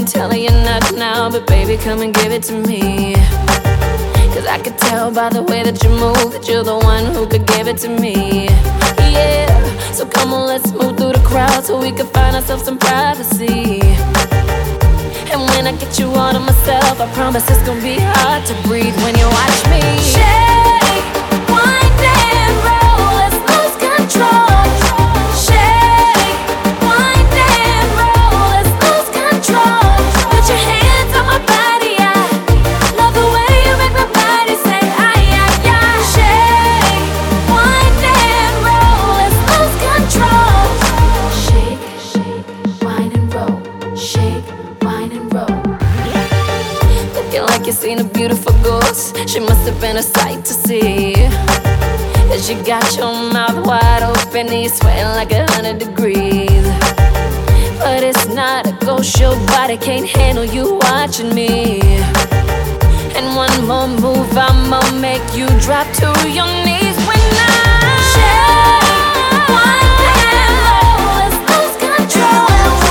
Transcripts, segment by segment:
telling you not now, but baby, come and give it to me. Cause I could tell by the way that you move that you're the one who could give it to me. Yeah, so come on, let's move through the crowd so we can find ourselves some privacy. And when I get you all to myself, I promise it's gonna be hard to breathe when you watch me shake, wind and roll, let's lose control. Shake, wind and roll, let's lose control. Put your hands on my body, I love the way you make my body say ay, ay, ay. Shake, wind and roll, let's lose control. Shake, shake, wind and roll. Shake, wind and roll. Looking like you seen a beautiful ghost. She must have been a sight to see. Cause you got your mouth wide open and you're sweating like 100 degrees. But it's not a ghost, your body can't handle you watching me. And one more move, I'ma make you drop to your knees when I shake, wind and roll, let's lose control.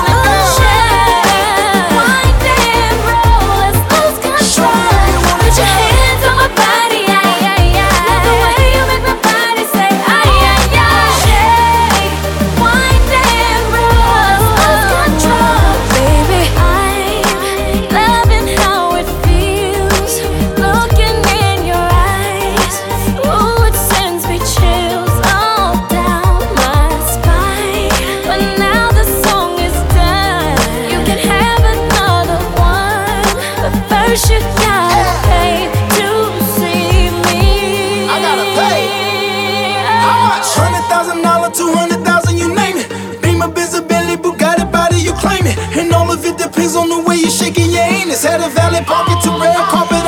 Shake, wind and roll, let's lose control. Put your hands on my body, ay, ay, ay. Love the way you make my body say ay, ay, ay. Shake, wind and roll, let's lose control. Baby, I'm loving how it feels, looking in your eyes. Ooh, it sends me chills all down my spine. But now the song is done, you can have another one, but first you gotta pay to see me. I gotta pay. How much? $100,000, 200,000, you name it. Beamer, Benz, Bentley, Bugatti, body, you claim it. And all of it depends on the way you shaking your anus. Had a valet parking to red carpet.